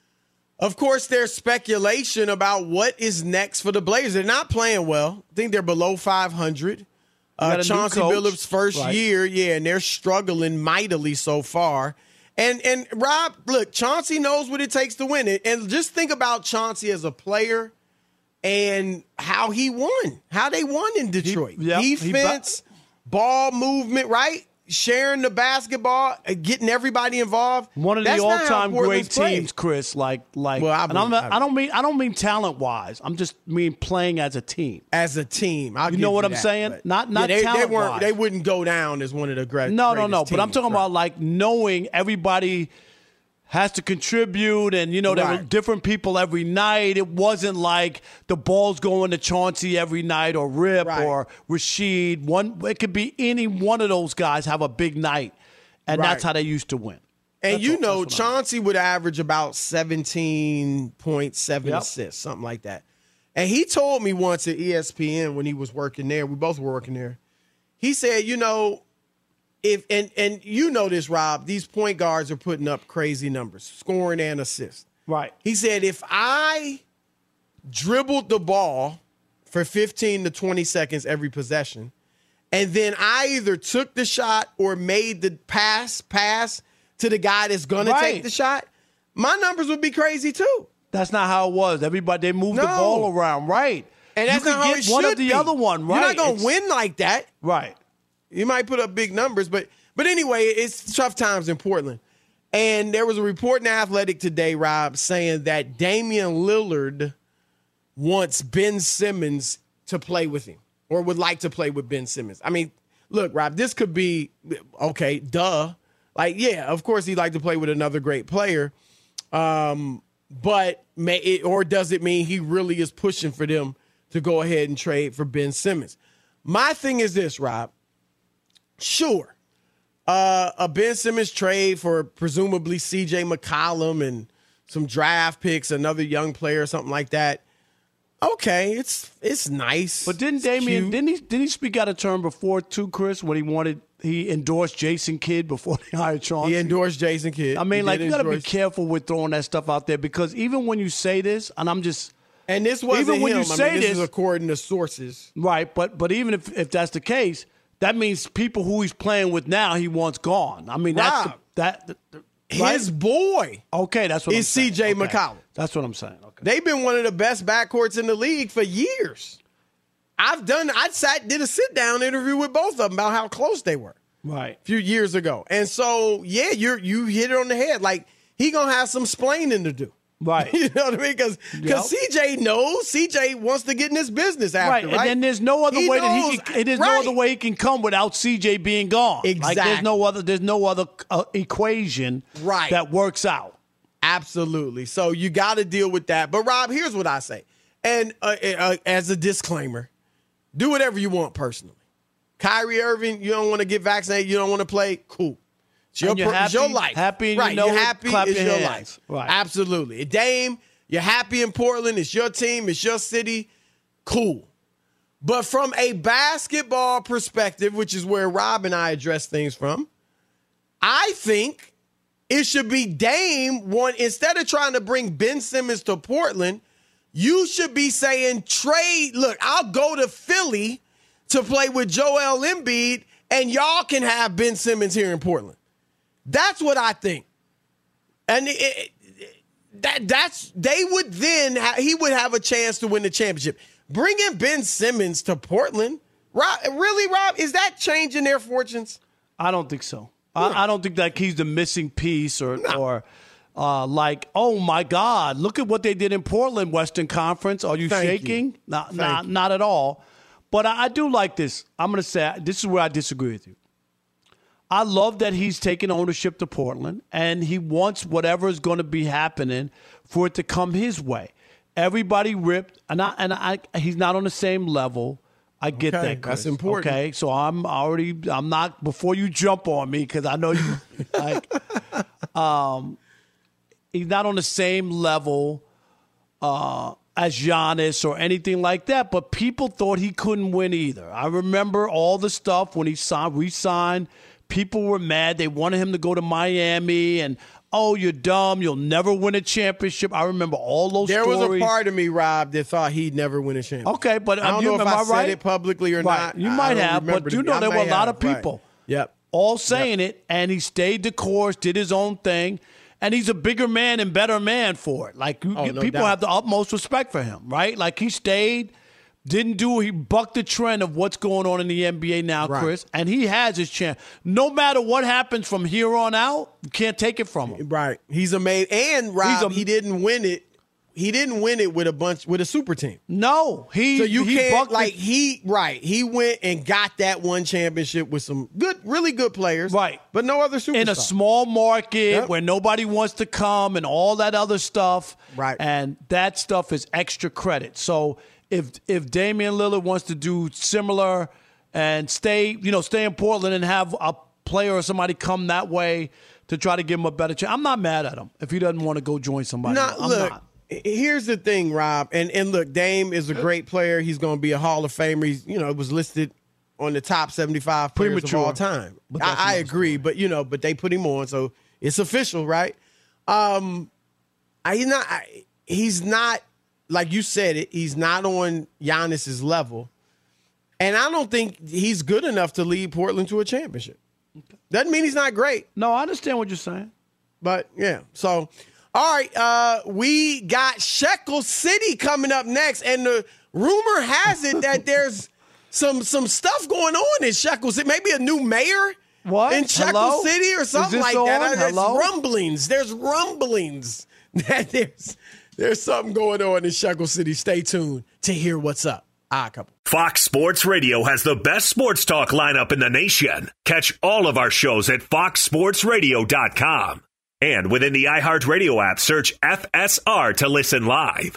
of course, there's speculation about what is next for the Blazers. They're not playing well. I think they're below five hundred. Uh, Chauncey Billups' first right. year, yeah, and they're struggling mightily so far. And, and Rob, look, Chauncey knows what it takes to win it. And just think about Chauncey as a player and how he won, how they won in Detroit. He, yep, Defense, he, ball movement, right? Sharing the basketball, getting everybody involved. One of That's the all-time great play. teams, Chris. Like, like, well, I, and I'm, I don't mean I don't mean talent-wise. I'm just mean playing as a team. As a team, I'll you know what you I'm that, saying? Not not yeah, they, talent-wise. They, weren't, they wouldn't go down as one of the great. No, no, no. Teams, but I'm talking right. about like knowing everybody has to contribute, and you know there right. were different people every night. It wasn't like the ball's going to Chauncey every night or Rip right. or Rasheed. One, it could be any one of those guys have a big night, and right. that's how they used to win. And that's you all, know, Chauncey would average about seventeen point seven yep. assists, something like that. And he told me once at E S P N when he was working there, we both were working there. He said, you know. If and and you know this, Rob, these point guards are putting up crazy numbers, scoring and assists. Right. He said, if I dribbled the ball for fifteen to twenty seconds every possession, and then I either took the shot or made the pass, pass to the guy that's going right. to take the shot, my numbers would be crazy too. That's not how it was. Everybody, they moved no. the ball around. Right. And that's you not could how get it one should or the be. other one, right? You're not going to win like that. Right. You might put up big numbers, but but anyway, it's tough times in Portland. And there was a report in Athletic today, Rob, saying that Damian Lillard wants Ben Simmons to play with him or would like to play with Ben Simmons. I mean, look, Rob, this could be, okay, duh. Like, yeah, of course he'd like to play with another great player. Um, but may it, or does it mean he really is pushing for them to go ahead and trade for Ben Simmons? My thing is this, Rob. Sure, uh, a Ben Simmons trade for presumably C J McCollum and some draft picks, another young player or something like that. Okay, it's it's nice. But didn't it's Damian cute. didn't he didn't he speak out of turn before too, Chris, when he wanted he endorsed Jason Kidd before they hired Chauncey? He endorsed Jason Kidd. I mean, He like did you got to be endorse- careful with throwing that stuff out there because even when you say this, and I'm just And this wasn't even when him. you say I mean, this, this, is according to sources. right? But but even if if that's the case, that means people who he's playing with now he wants gone. I mean, that's the, Rob, that. The, the, right? His boy Okay, that's what is I'm saying. C J Okay. McCollum. That's what I'm saying. Okay. They've been one of the best backcourts in the league for years. I've done. I sat did a sit down interview with both of them about how close they were Right. a few years ago, and so yeah, you're you hit it on the head. Like he gonna have some splaining to do. Right. You know what I mean? Because Yep. C J knows C J wants to get in this business after, Right, right? and then there's no other He way that he knows- can. There's right. no other way he can come without C J being gone. Like there's Exactly. no other. There's no other uh, equation Right. that works out. Absolutely. So you got to deal with that. But Rob, here's what I say, and uh, uh, as a disclaimer, do whatever you want personally. Kyrie Irving, you don't want to get vaccinated, you don't want to play, cool. It's your, And you're per- it's happy- your life. happy and you right. know you're it, happy. clap It's your your hands. life. Right. Absolutely. Dame, you're happy in Portland. It's your team. It's your city. Cool. But from a basketball perspective, which is where Rob and I address things from, I think it should be Dame one. Instead of trying to bring Ben Simmons to Portland, you should be saying trade. Look, I'll go to Philly to play with Joel Embiid, and y'all can have Ben Simmons here in Portland. That's what I think. And it, it, that that's they would then ha- he would have a chance to win the championship. Bringing Ben Simmons to Portland, Rob, really, Rob, is that changing their fortunes? I don't think so. No. I, I don't think that he's the missing piece or no. or uh, like, oh, my God, look at what they did in Portland, Western Conference. Are you Thank shaking? You. Not, not, not at all. But I, I do like this. I'm going to say this is where I disagree with you. I love that he's taking ownership to Portland, and he wants whatever is going to be happening for it to come his way. Everybody ripped, and I, and I, he's not on the same level. I get okay, that, Chris. That's important. Okay, so I'm already, I'm not, before you jump on me, because I know you, like, um, he's not on the same level uh, as Giannis or anything like that, but people thought he couldn't win either. I remember all the stuff when he signed, re-signed. People were mad. They wanted him to go to Miami, and oh, you're dumb. You'll never win a championship. I remember all those there stories. There was a part of me, Rob, that thought he'd never win a championship. Okay, but I don't you, know if am I, I said right? it publicly or right. not. You I might don't have, but you know I there were a lot have, of people right. yep. all saying yep. it, and he stayed the course, did his own thing, and he's a bigger man and better man for it. Like you, oh, you, no people doubt. have the utmost respect for him, right? Like he stayed. Didn't do, he bucked the trend of what's going on in the N B A now, right. Chris, and he has his chance. No matter what happens from here on out, you can't take it from him. Right. He's amazing. And, Rob, He's a, he didn't win it. He didn't win it with a bunch, with a super team. No. He, so you he can't, like, the, he, right, he went and got that one championship with some good, really good players. Right. But no other superstars. In a small market yep. where nobody wants to come and all that other stuff. Right. And that stuff is extra credit. So, If if Damian Lillard wants to do similar and stay, you know, stay in Portland and have a player or somebody come that way to try to give him a better chance, I'm not mad at him if he doesn't want to go join somebody. Nah, I'm look, not. Here's the thing, Rob, and and look, Dame is a great player. He's going to be a Hall of Famer. He's, you know, it was listed on the top seventy-five players Premature. of all time. I, I agree, story. but you know, but they put him on, so it's official, right? Um, I, he's not. I, he's not. Like you said it, he's not on Giannis's level. And I don't think he's good enough to lead Portland to a championship. Doesn't mean he's not great. No, I understand what you're saying. But, yeah. So, all right, uh, we got Shekel City coming up next. And the rumor has it that there's some some stuff going on in Shekel City. Maybe a new mayor what? in Shekel Hello? City or something like on? that. There's Hello? rumblings. There's rumblings that there's... There's something going on in Shekel City. Stay tuned to hear what's up. Ah, couple. Fox Sports Radio has the best sports talk lineup in the nation. Catch all of our shows at fox sports radio dot com. And within the iHeartRadio app, search F S R to listen live.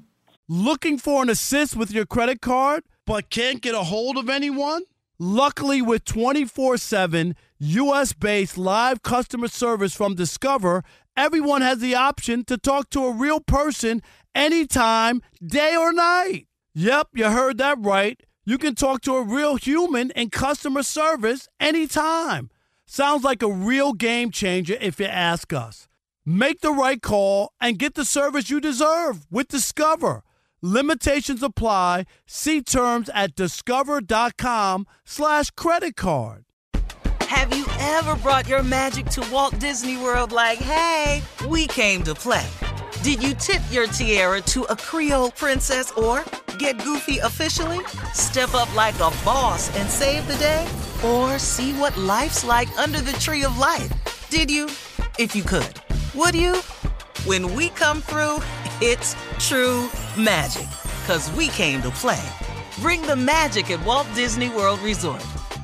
Looking for an assist with your credit card, but can't get a hold of anyone? Luckily, with twenty-four seven U S-based live customer service from Discover, everyone has the option to talk to a real person anytime, day or night. Yep, you heard that right. You can talk to a real human in customer service anytime. Sounds like a real game changer if you ask us. Make the right call and get the service you deserve with Discover. Limitations apply. See terms at discover.com slash credit card. Have you ever brought your magic to Walt Disney World like, hey, we came to play? Did you tip your tiara to a Creole princess or get goofy officially? Step up like a boss and save the day? Or see what life's like under the tree of life? Did you? If you could. Would you? When we come through, it's true magic. 'Cause we came to play. Bring the magic at Walt Disney World Resort.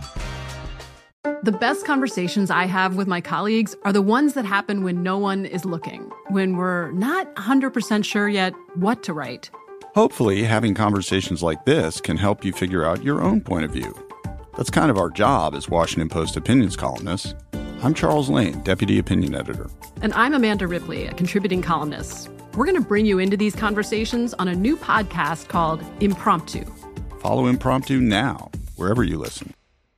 The best conversations I have with my colleagues are the ones that happen when no one is looking, when we're not one hundred percent sure yet what to write. Hopefully, having conversations like this can help you figure out your own point of view. That's kind of our job as Washington Post opinions columnists. I'm Charles Lane, Deputy Opinion Editor. And I'm Amanda Ripley, a contributing columnist. We're going to bring you into these conversations on a new podcast called Impromptu. Follow Impromptu now, wherever you listen.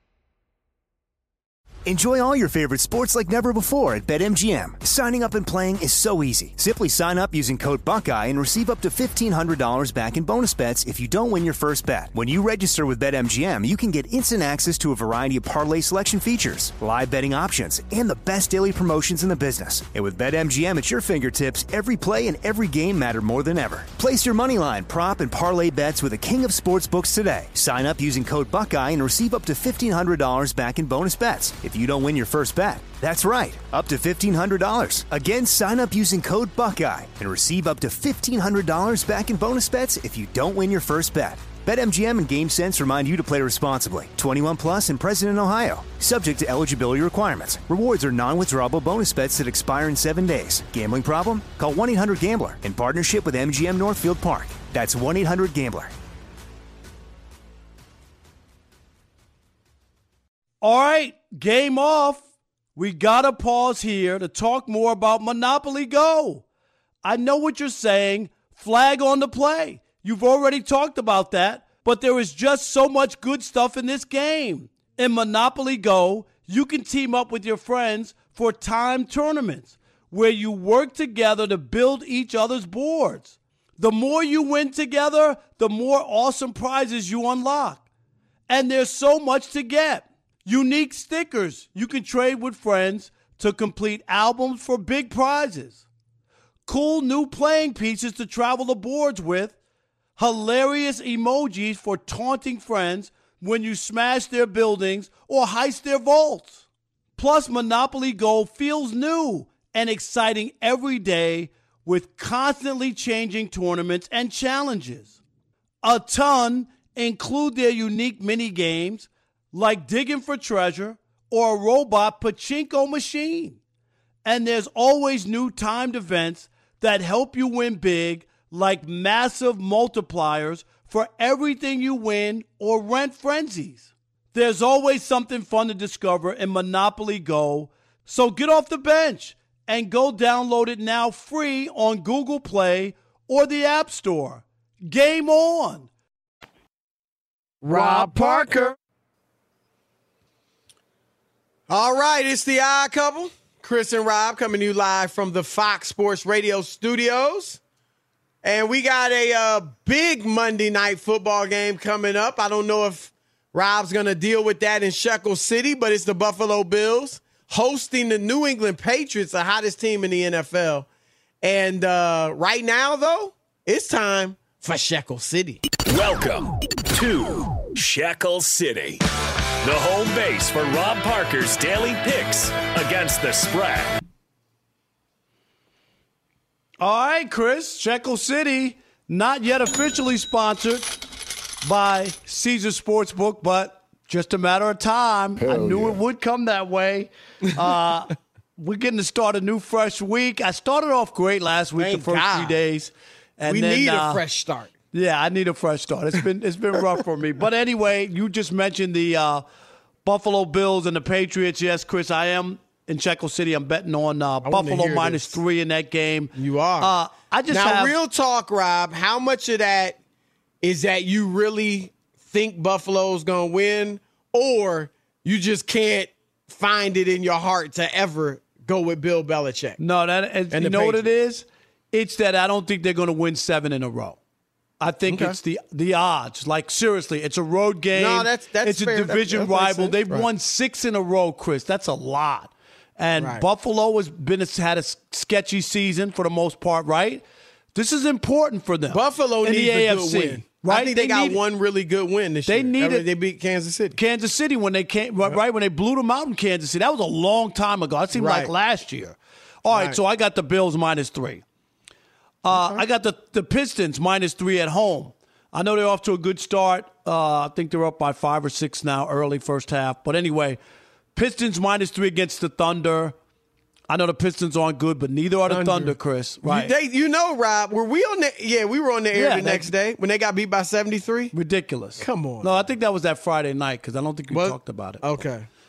Enjoy all your favorite sports like never before at BetMGM. Signing up and playing is so easy. Simply sign up using code Buckeye and receive up to fifteen hundred dollars back in bonus bets if you don't win your first bet. When you register with BetMGM, you can get instant access to a variety of parlay selection features, live betting options, and the best daily promotions in the business. And with BetMGM at your fingertips, every play and every game matter more than ever. Place your moneyline, prop, and parlay bets with the king of sportsbooks today. Sign up using code Buckeye and receive up to fifteen hundred dollars back in bonus bets if you don't win your first bet. That's right, up to fifteen hundred dollars. Again, sign up using code Buckeye and receive up to fifteen hundred dollars back in bonus bets if you don't win your first bet. BetMGM and GameSense remind you to play responsibly. twenty-one plus and present in Ohio. Subject to eligibility requirements. Rewards are non-withdrawable bonus bets that expire in seven days. Gambling problem? Call one eight hundred gambler in partnership with M G M Northfield Park. That's one eight hundred gambler. All right, game off. We got to pause here to talk more about Monopoly Go. I know what you're saying. Flag on the play. You've already talked about that, but there is just so much good stuff in this game. In Monopoly Go, you can team up with your friends for timed tournaments where you work together to build each other's boards. The more you win together, the more awesome prizes you unlock. And there's so much to get. Unique stickers you can trade with friends to complete albums for big prizes. Cool new playing pieces to travel the boards with. Hilarious emojis for taunting friends when you smash their buildings or heist their vaults. Plus, Monopoly Go feels new and exciting every day with constantly changing tournaments and challenges. A ton include their unique mini games like digging for treasure or a robot pachinko machine. And there's always new timed events that help you win big, like massive multipliers for everything you win or rent frenzies. There's always something fun to discover in Monopoly Go, so get off the bench and go download it now free on Google Play or the App Store. Game on! Rob Parker. All right, it's the Odd Couple. Chris and Rob coming to you live from the Fox Sports Radio studios. And we got a uh, big Monday night football game coming up. I don't know if Rob's going to deal with that in Shekel City, but it's the Buffalo Bills hosting the New England Patriots, the hottest team in the N F L. And uh, right now, though, it's time for Shekel City. Welcome to Shekel City, the home base for Rob Parker's daily picks against the spread. All right, Chris, Shekel City, not yet officially sponsored by Caesar Sportsbook, but just a matter of time. Hell I knew yeah. it would come that way. Uh, we're getting to start a new fresh week. I started off great last week, Thank the first God. few days. And we then, need uh, a fresh start. Yeah, I need a fresh start. It's been it's been rough for me. But anyway, you just mentioned the uh, Buffalo Bills and the Patriots. Yes, Chris, I am in Shekel City. I'm betting on uh, Buffalo minus this. three in that game. You are. Uh, I just now, have, real talk, Rob. How much of that is that you really think Buffalo's going to win, or you just can't find it in your heart to ever go with Bill Belichick? No, that and you know Patriots. What it is? It's that I don't think they're going to win seven in a row. I think okay. it's the the odds. Like, seriously, it's a road game. No, that's that's It's fair. a division that, that rival. They've right. won six in a row, Chris. That's a lot. And right. Buffalo has been had a sketchy season for the most part, right? This is important for them. Buffalo in needs the A F C, a good win. Right? I think they, they got needed, one really good win this they year. Needed, I mean, they beat Kansas City. Kansas City when they came, right, right when they blew them out in Kansas City. That was a long time ago. It seemed right. like last year. All right, right, so I got the Bills minus three. Uh, okay. I got the, the Pistons minus three at home. I know they're off to a good start. Uh, I think they're up by five or six now, early first half. But anyway, Pistons minus three against the Thunder. I know the Pistons aren't good, but neither are the Thunder, Thunder Chris. Right? You, they, you know, Rob, were we on the? Yeah, we were on the air yeah, the they, next day when they got beat by seventy-three. Ridiculous. Come on. No, I think that was that Friday night because I don't think we what? talked about it. Okay.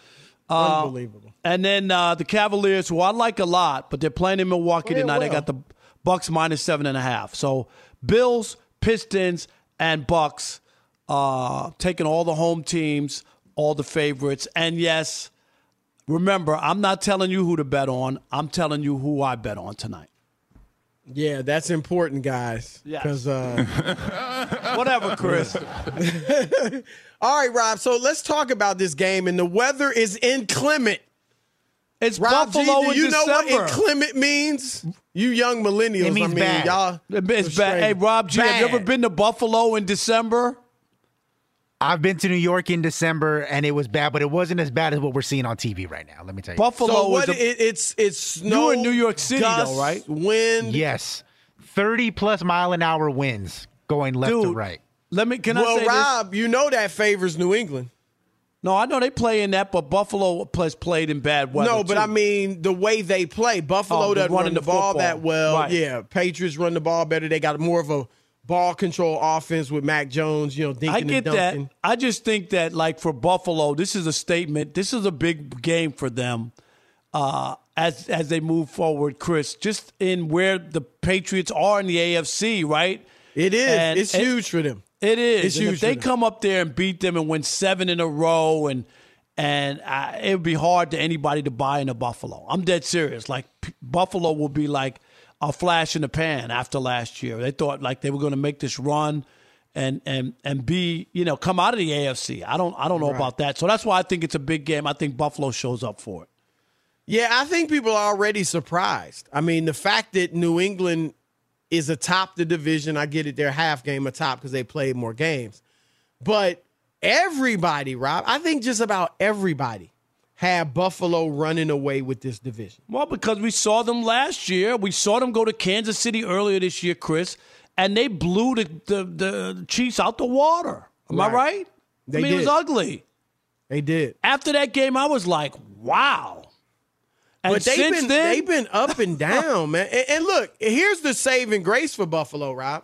Uh, Unbelievable. And then uh, the Cavaliers, who I like a lot, but they're playing in Milwaukee Playing tonight. well. They got the Bucks minus seven and a half. So Bills, Pistons, and Bucks uh, taking all the home teams, all the favorites. And yes, remember, I'm not telling you who to bet on. I'm telling you who I bet on tonight. Yeah, that's important, guys. Yes. Because uh, whatever, Chris. All right, Rob. So let's talk about this game. And the weather is inclement. It's Rob G, Buffalo do in you know December. what inclement means? You young millennials. It means I mean, bad. y'all. It's bad. Hey, Rob G, have you ever been to Buffalo in December? I've been to New York in December, and it was bad, but it wasn't as bad as what we're seeing on T V right now. Let me tell you. Buffalo So what? is a, It, it's it's snow. You in New York City, dust, though, right? Wind. Yes, thirty plus mile an hour winds going left Dude, to right. Let me. Can well, I say Rob, you know that favors New England. No, I know they play in that, but Buffalo plays played in bad weather. No, but too. I mean the way they play. Buffalo Oh, doesn't running run the, the ball football. that well. Right. Yeah, Patriots run the ball better. They got more of a ball control offense with Mac Jones. You know, dinking I get and dunking. that. I just think that, like for Buffalo, this is a statement. This is a big game for them uh, as as they move forward, Chris. Just in where the Patriots are in the A F C, right? It is. And it's it- huge for them. It is. It's And huge if they for them. come up there and beat them and win seven in a row, and and uh, it would be hard to anybody to buy into Buffalo. I'm dead serious. Like P- Buffalo will be like a flash in the pan after last year. They thought like they were going to make this run and and and be, you know, come out of the A F C. I don't I don't know Right. about that. So that's why I think it's a big game. I think Buffalo shows up for it. Yeah, I think people are already surprised. I mean, the fact that New England is atop the division, I get it, they're half game atop because they played more games. But everybody, Rob, I think just about everybody had Buffalo running away with this division. Well, because we saw them last year. We saw them go to Kansas City earlier this year, Chris, and they blew the, the, the Chiefs out the water. Am I Right. right? They I mean, it was did. ugly. They did. After that game, I was like, wow. And But they've since been then, they've been up and down, man. And, and look, here's the saving grace for Buffalo, Rob.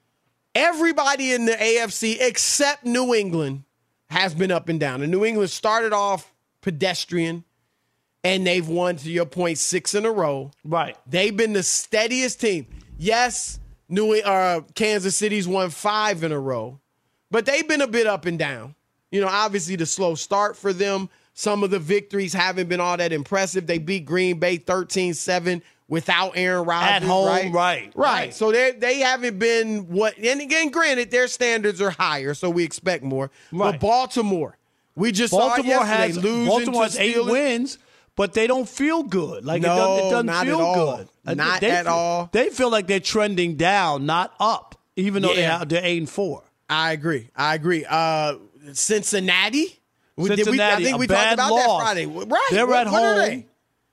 Everybody in the A F C except New England has been up and down. And New England started off pedestrian, and they've won, to your point, six in a row. Right. They've been the steadiest team. Yes, New uh, Kansas City's won five in a row, but they've been a bit up and down. You know, obviously the slow start for them. Some of the victories haven't been all that impressive. They beat Green Bay thirteen seven without Aaron Rodgers. At home, right? right, Right. right. So they they haven't been what, and again, granted, their standards are higher, so we expect more. Right. But Baltimore, we just Baltimore saw it yesterday, has losing Baltimore to has eight Steelers. wins, but they don't feel good. Like No, it doesn't, it doesn't not feel at all. good. I think Not they at feel- all. They feel like they're trending down, not up, even though they Yeah. have, they're eight and four. I agree. I agree. Uh, Cincinnati. We- did we- Cincinnati, I think a we talked bad about loss. that Friday. Right. They're what, at what are home. they?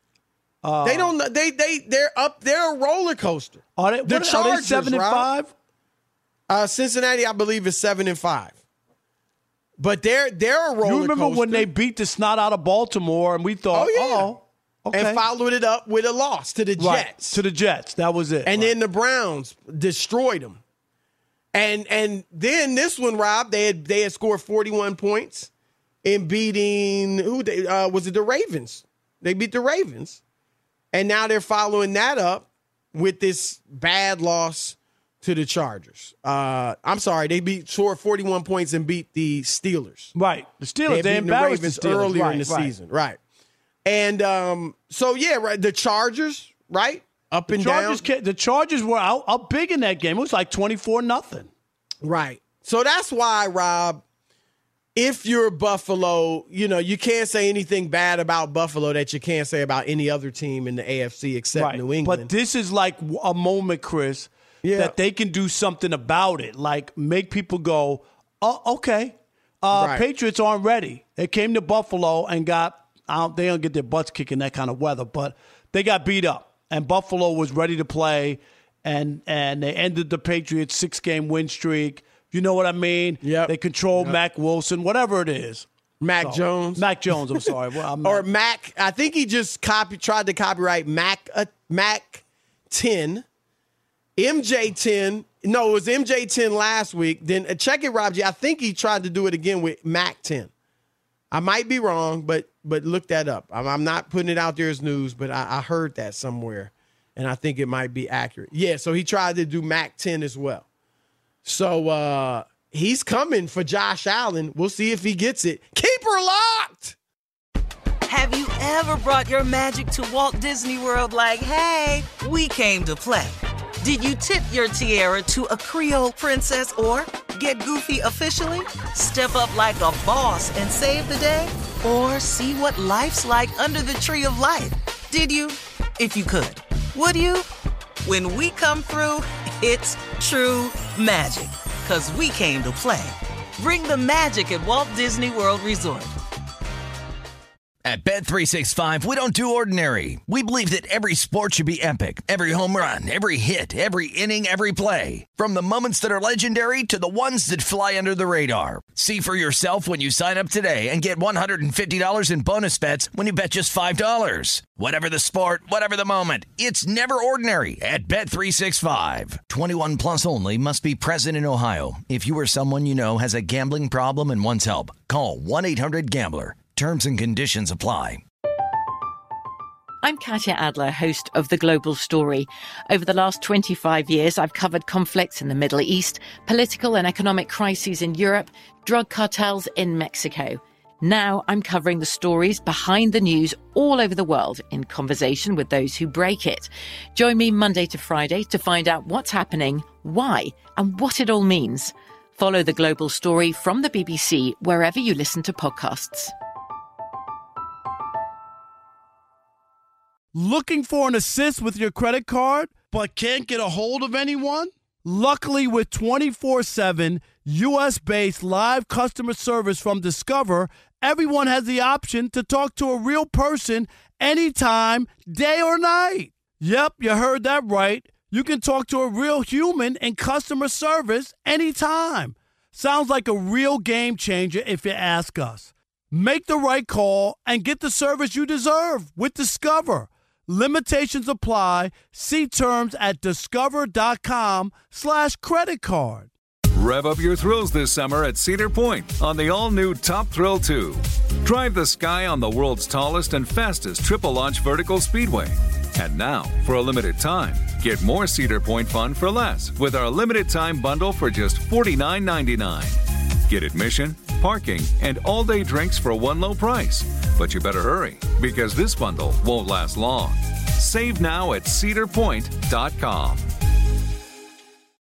Uh, They don't. know- They they they're up. They're a roller coaster. Are they, The what, are they Chargers, seven and Rob. five? Uh, Cincinnati, I believe, is seven and five. But they're they're a roller You remember coaster. when they beat the snot out of Baltimore, and we thought, Oh, yeah. oh, okay, and followed it up with a loss to the right, Jets. to the Jets. That was it. And right. then the Browns destroyed them. And and then this one, Rob, they had they had scored forty-one points in beating who they uh, was it the Ravens? They beat the Ravens, and now they're following that up with this bad loss to the Chargers. Uh, I'm sorry, they beat scored forty-one points and beat the Steelers. right, the Steelers. They, They, had beaten the embarrassed Ravens the Steelers earlier right, in the right. season, right? And um, so yeah, right. The Chargers, right, up and Chargers, down. ca- the Chargers were out, out big in that game. It was like twenty-four nothing. Right. So that's why, Rob, if you're Buffalo, you know, you can't say anything bad about Buffalo that you can't say about any other team in the A F C except Right. New England. But this is like a moment, Chris, Yeah. that they can do something about it. Like make people go, oh, okay. Uh, Right. Patriots aren't ready. They came to Buffalo and got, uh, they don't get their butts kicked in that kind of weather, but they got beat up. And Buffalo was ready to play, and and they ended the Patriots' six-game win streak. You know what I mean? Yep. They control Yep. Mac Wilson, whatever it is. Mac So, Jones. Mac Jones, I'm sorry. Well, I'm or not- Mac, I think he just copy tried to copyright Mac uh, Mac ten, M J ten. No, it was M J ten last week. Then uh, check it, Rob G. I think he tried to do it again with Mac ten. I might be wrong, but but look that up. I'm, I'm not putting it out there as news, but I, I heard that somewhere, and I think it might be accurate. Yeah, so he tried to do Mac ten as well. So uh, he's coming for Josh Allen. We'll see if he gets it. Keep her locked! Have you ever brought your magic to Walt Disney World like, hey, we came to play? Did you tip your tiara to a Creole princess or get goofy officially? Step up like a boss and save the day? Or see what life's like under the tree of life? Did you? If you could. Would you? When we come through, it's true magic. 'Cause we came to play. Bring the magic at Walt Disney World Resort. At Bet three sixty-five, we don't do ordinary. We believe that every sport should be epic. Every home run, every hit, every inning, every play. From the moments that are legendary to the ones that fly under the radar. See for yourself when you sign up today and get one hundred fifty dollars in bonus bets when you bet just five dollars. Whatever the sport, whatever the moment, it's never ordinary at Bet three sixty-five. twenty-one plus only. Must be present in Ohio. If you or someone you know has a gambling problem and wants help, call one eight hundred gambler. Terms and conditions apply. I'm Katya Adler, host of The Global Story. Over the last twenty-five years, I've covered conflicts in the Middle East, political and economic crises in Europe, drug cartels in Mexico. Now I'm covering the stories behind the news all over the world in conversation with those who break it. Join me Monday to Friday to find out what's happening, why, and what it all means. Follow The Global Story from the B B C wherever you listen to podcasts. Looking for an assist with your credit card, but can't get a hold of anyone? Luckily, with twenty-four seven U S-based live customer service from Discover, everyone has the option to talk to a real person anytime, day or night. Yep, you heard that right. You can talk to a real human in customer service anytime. Sounds like a real game changer if you ask us. Make the right call and get the service you deserve with Discover. Limitations apply. See terms at discover.com slash credit card. Rev up your thrills this summer at Cedar Point on the all-new Top Thrill two. Drive the sky on the world's tallest and fastest triple-launch vertical speedway. And now, for a limited time, get more Cedar Point fun for less with our limited-time bundle for just forty-nine ninety-nine. Get admission, parking, and all-day drinks for one low price. But you better hurry, because this bundle won't last long. Save now at cedar point dot com.